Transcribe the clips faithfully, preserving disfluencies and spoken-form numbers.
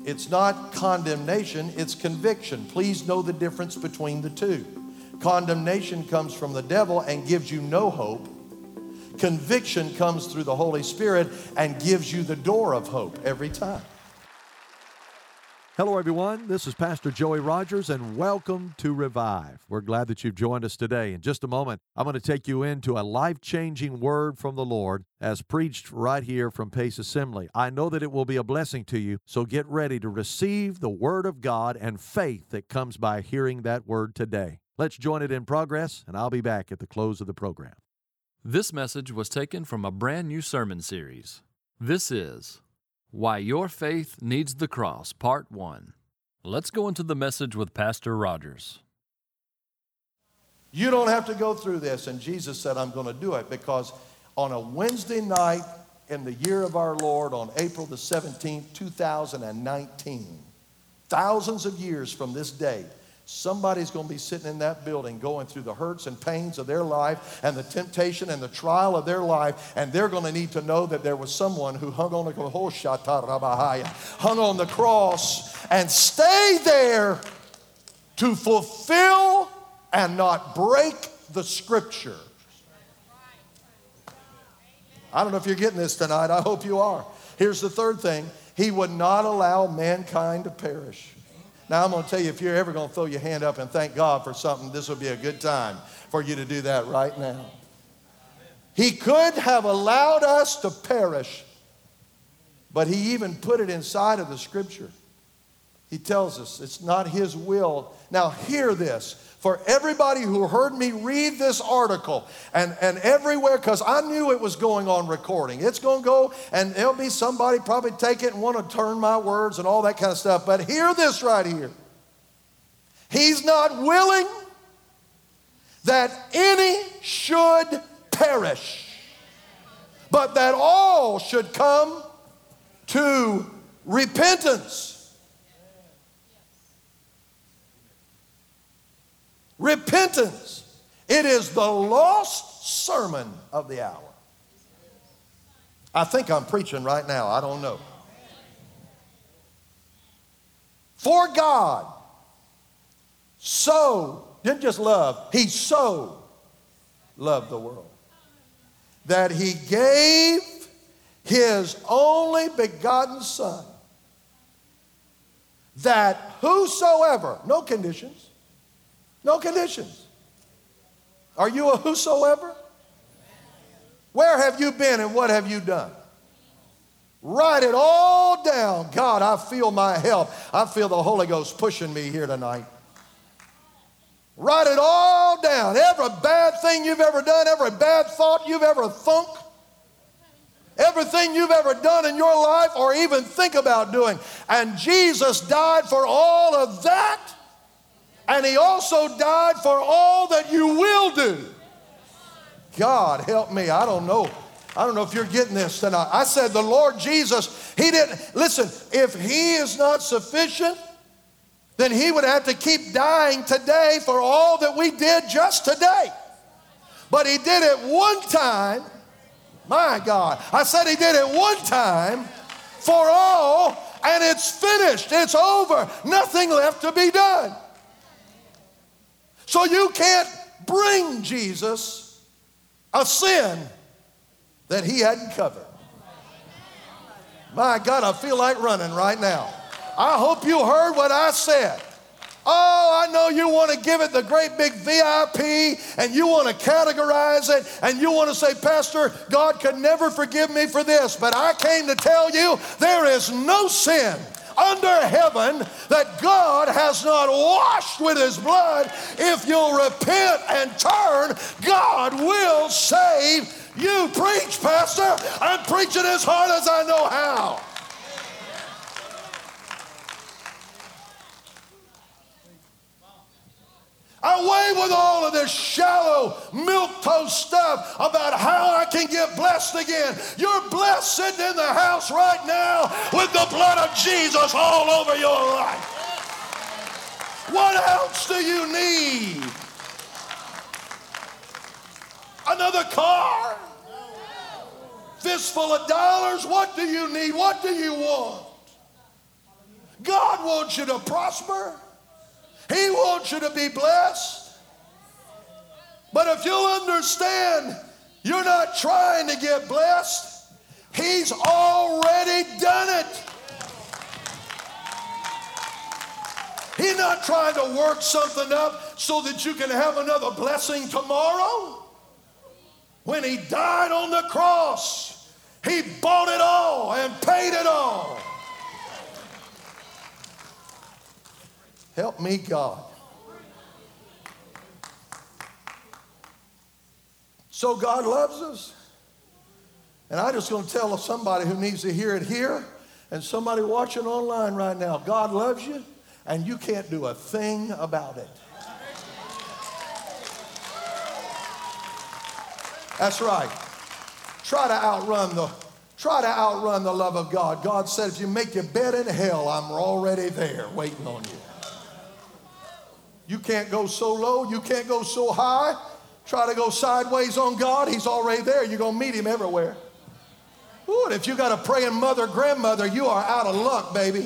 It's not condemnation, it's conviction. Please know the difference between the two. Condemnation comes from the devil and gives you no hope. Conviction comes through the Holy Spirit and gives you the door of hope every time. Hello, everyone. This is Pastor Joey Rogers, and welcome to Revive. We're glad that you've joined us today. In just a moment, I'm going to take you into a life-changing word from the Lord as preached right here from Pace Assembly. I know that it will be a blessing to you, so get ready to receive the Word of God and faith that comes by hearing that Word today. Let's join it in progress, and I'll be back at the close of the program. This message was taken from a brand new sermon series. This is Why Your Faith Needs the Cross, Part one. Let's go into the message with Pastor Rogers. You don't have to go through this, and Jesus said, I'm going to do it, because on a Wednesday night in the year of our Lord, on April the seventeenth, two thousand nineteen, thousands of years from this day, somebody's going to be sitting in that building going through the hurts and pains of their life and the temptation and the trial of their life, and they're going to need to know that there was someone who hung on the, hung on the cross and stayed there to fulfill and not break the Scripture. I don't know if you're getting this tonight. I hope you are. Here's the third thing. He would not allow mankind to perish. Now, I'm going to tell you, if you're ever going to throw your hand up and thank God for something, this would be a good time for you to do that right now. He could have allowed us to perish, but He even put it inside of the Scripture. He tells us it's not His will. Now, hear this. For everybody who heard me read this article and, and everywhere, because I knew it was going on recording. It's going to go, and there'll be somebody probably take it and want to turn my words and all that kind of stuff. But hear this right here. He's not willing that any should perish, but that all should come to repentance. Repentance. It is the lost sermon of the hour. I think I'm preaching right now. I don't know. For God so, didn't just love, He so loved the world that He gave His only begotten Son, that whosoever, no conditions, no conditions. Are you a whosoever? Where have you been and what have you done? Write it all down. God, I feel my help. I feel the Holy Ghost pushing me here tonight. Write it all down. Every bad thing you've ever done, every bad thought you've ever thunk, everything you've ever done in your life or even think about doing. And Jesus died for all of that. And He also died for all that you will do. God help me. I don't know. I don't know if you're getting this tonight. I said the Lord Jesus, He didn't, listen, if He is not sufficient, then He would have to keep dying today for all that we did just today. But He did it one time. My God. I said He did it one time for all, and it's finished. It's over. Nothing left to be done. So you can't bring Jesus a sin that He hadn't covered. My God, I feel like running right now. I hope you heard what I said. Oh, I know you want to give it the great big V I P and you want to categorize it and you want to say, Pastor, God could never forgive me for this. But I came to tell you there is no sin under heaven that God has not washed with His blood. If you'll repent and turn, God will save you. Preach, Pastor. I'm preaching as hard as I know how. Away with all of this shallow milquetoast stuff about how I can get blessed again. You're blessed sitting in the house right now with the blood of Jesus all over your life. What else do you need? Another car? Fistful of dollars? What do you need? What do you want? God wants you to prosper. He wants you to be blessed. But if you understand you're not trying to get blessed, He's already done it. He's not trying to work something up so that you can have another blessing tomorrow. When He died on the cross, He bought it all and paid it all. Help me, God. So God loves us. And I'm just going to tell somebody who needs to hear it here and somebody watching online right now, God loves you and you can't do a thing about it. That's right. Try to outrun the try to outrun the love of God. God said, if you make your bed in hell, I'm already there waiting on you. You can't go so low, you can't go so high. Try to go sideways on God, He's already there. You're going to meet Him everywhere. Ooh, and if you got a praying mother, grandmother, you are out of luck, baby.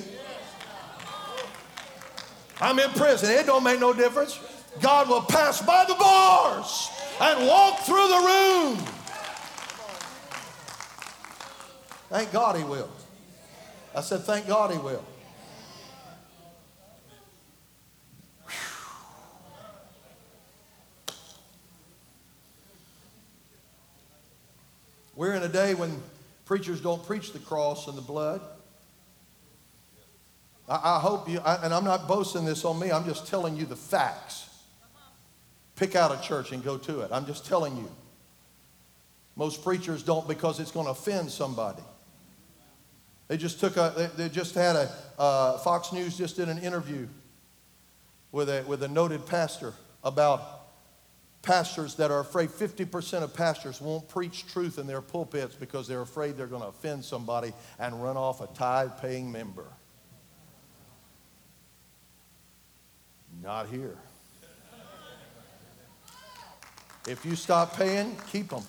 I'm in prison. It don't make no difference. God will pass by the bars and walk through the room. Thank God He will. I said, thank God He will. We're in a day when preachers don't preach the cross and the blood. I, I hope you, I, and I'm not boasting this on me, I'm just telling you the facts. Pick out a church and go to it. I'm just telling you. Most preachers don't because it's going to offend somebody. They just took a, they, they just had a, uh, Fox News just did an interview with a, with a noted pastor about pastors that are afraid. fifty percent of pastors won't preach truth in their pulpits because they're afraid they're going to offend somebody and run off a tithe-paying member. Not here. If you stop paying, keep them.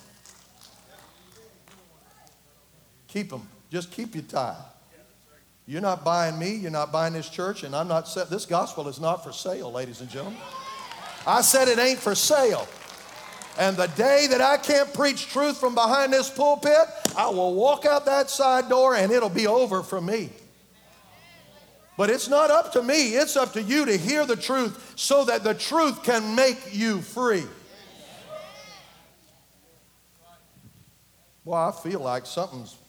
Keep them. Just keep your tithe. You're not buying me. You're not buying this church. And I'm not, this gospel is not for sale, ladies and gentlemen. I said it ain't for sale. And the day that I can't preach truth from behind this pulpit, I will walk out that side door and it'll be over for me. But it's not up to me. It's up to you to hear the truth so that the truth can make you free. Well, I feel like something's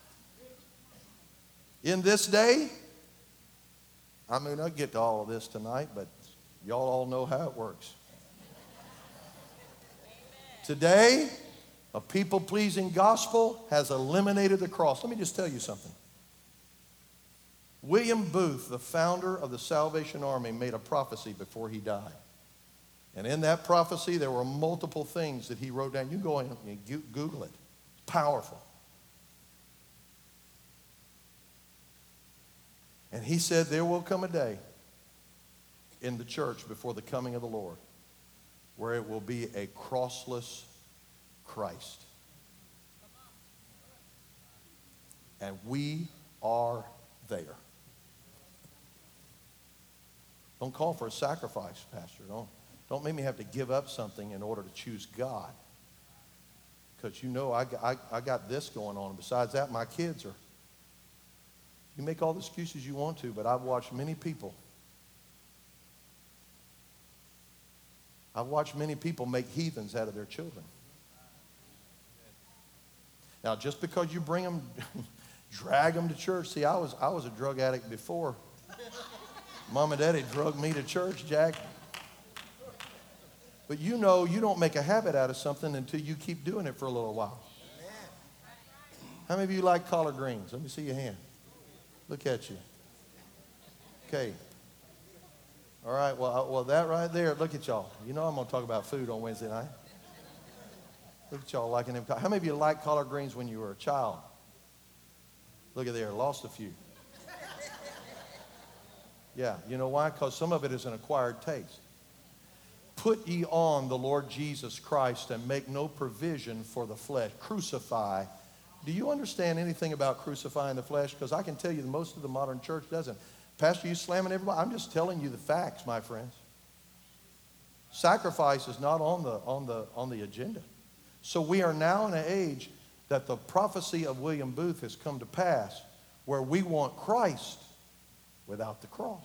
in this day. I mean, I'll get to all of this tonight, but y'all all know how it works. Today, a people-pleasing gospel has eliminated the cross. Let me just tell you something. William Booth, the founder of the Salvation Army, made a prophecy before he died. And in that prophecy, there were multiple things that he wrote down. You can go and Google it. Powerful. And he said, there will come a day in the church before the coming of the Lord where it will be a crossless Christ. And we are there. Don't call for a sacrifice, Pastor. Don't, don't make me have to give up something in order to choose God. Because you know I, I, I got this going on. Besides that, my kids are. You make all the excuses you want to, but I've watched many people. I've watched many people make heathens out of their children. Now, just because you bring them, drag them to church. See, I was, I was a drug addict before. Mom and Daddy drugged me to church, Jack. But you know you don't make a habit out of something until you keep doing it for a little while. How many of you like collard greens? Let me see your hand. Look at you. Okay. All right, well, well, that right there, look at y'all. You know I'm going to talk about food on Wednesday night. Look at y'all liking them. How many of you liked collard greens when you were a child? Look at there, lost a few. Yeah, you know why? Because some of it is an acquired taste. Put ye on the Lord Jesus Christ and make no provision for the flesh. Crucify. Do you understand anything about crucifying the flesh? Because I can tell you that most of the modern church doesn't. Pastor, you slamming everybody? I'm just telling you the facts, my friends. Sacrifice is not on the, on the, on the agenda. So we are now in an age that the prophecy of William Booth has come to pass, where we want Christ without the cross.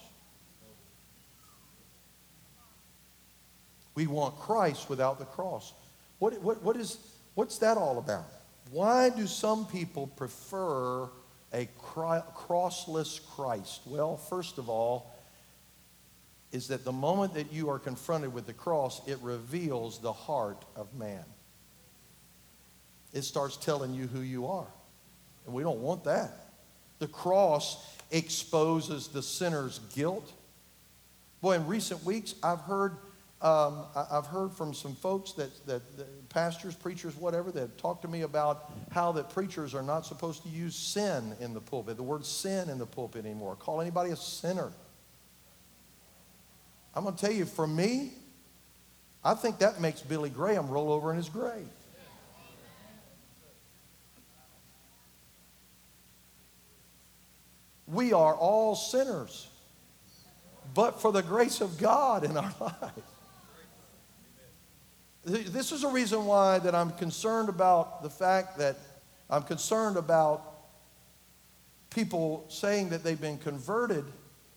We want Christ without the cross. What, what, what is, what's that all about? Why do some people prefer a crossless Christ? Well, first of all, is that the moment that you are confronted with the cross, it reveals the heart of man. It starts telling you who you are. And we don't want that. The cross exposes the sinner's guilt. Boy, in recent weeks, I've heard um, I've heard from some folks that, that, that pastors, preachers, whatever, that have talked to me about how that preachers are not supposed to use sin in the pulpit, the word sin in the pulpit anymore, call anybody a sinner. I'm going to tell you, for me, I think that makes Billy Graham roll over in his grave. We are all sinners, but for the grace of God in our lives. This is a reason why that I'm concerned about the fact that I'm concerned about people saying that they've been converted,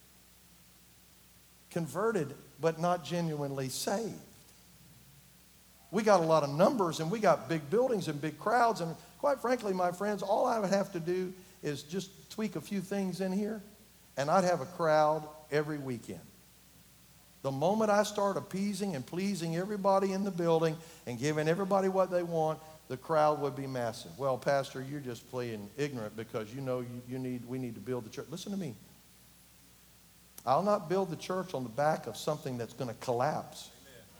converted, but not genuinely saved. We got a lot of numbers and we got big buildings and big crowds, and quite frankly, my friends, all I would have to do is just tweak a few things in here, and I'd have a crowd every weekend. The moment I start appeasing and pleasing everybody in the building and giving everybody what they want, the crowd would be massive. Well, Pastor, you're just playing ignorant because you know you, you need, we need to build the church. Listen to me. I'll not build the church on the back of something that's going to collapse.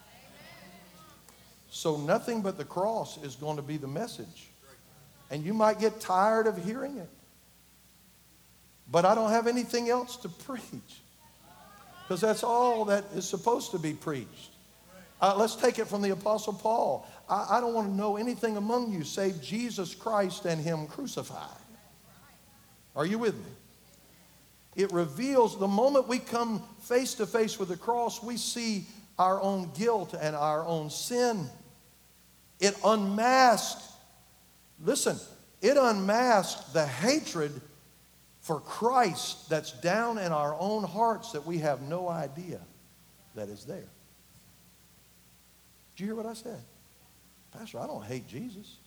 So nothing but the cross is going to be the message. And you might get tired of hearing it. But I don't have anything else to preach, because that's all that is supposed to be preached. Uh, let's take it from the Apostle Paul. I, I don't want to know anything among you save Jesus Christ and Him crucified. Are you with me? It reveals, the moment we come face to face with the cross, we see our own guilt and our own sin. It unmasked, listen, it unmasked the hatred for Christ that's down in our own hearts that we have no idea that is there. Did you hear what I said? Pastor, I don't hate Jesus.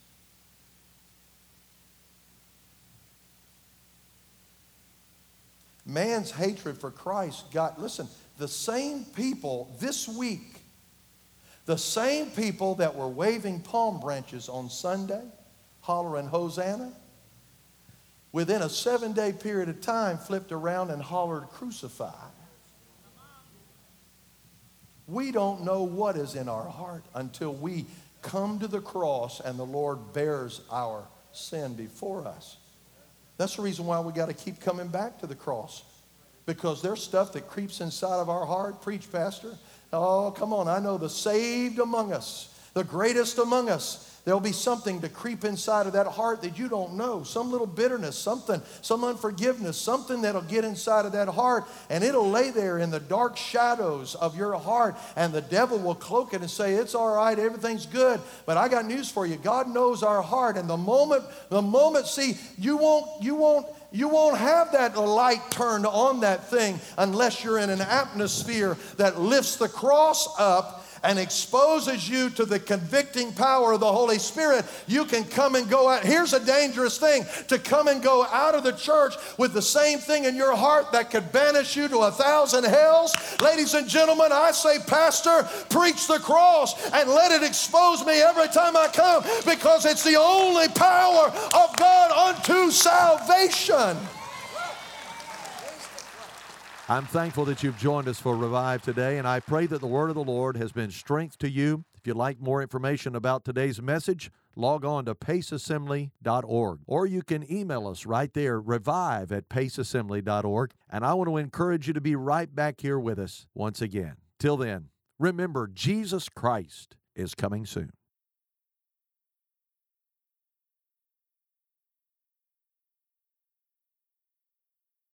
Man's hatred for Christ got, listen, the same people this week, the same people that were waving palm branches on Sunday, hollering Hosanna, within a seven-day period of time, flipped around and hollered, crucify. We don't know what is in our heart until we come to the cross and the Lord bears our sin before us. That's the reason why we got to keep coming back to the cross, because there's stuff that creeps inside of our heart. Preach, Pastor. Oh, come on. I know the saved among us, the greatest among us, there'll be something to creep inside of that heart that you don't know. Some little bitterness, something, some unforgiveness, something that'll get inside of that heart, and it'll lay there in the dark shadows of your heart, and the devil will cloak it and say, it's all right, everything's good. But I got news for you. God knows our heart, and the moment, the moment, see, you won't, you won't, you won't have that light turned on that thing unless you're in an atmosphere that lifts the cross up and exposes you to the convicting power of the Holy Spirit. You can come and go out. Here's a dangerous thing, to come and go out of the church with the same thing in your heart that could banish you to a thousand hells. Ladies and gentlemen, I say, Pastor, preach the cross and let it expose me every time I come, because it's the only power of God unto salvation. I'm thankful that you've joined us for Revive today, and I pray that the word of the Lord has been strength to you. If you'd like more information about today's message, log on to pace assembly dot org, or you can email us right there, revive at pace assembly dot org, and I want to encourage you to be right back here with us once again. Till then, remember, Jesus Christ is coming soon.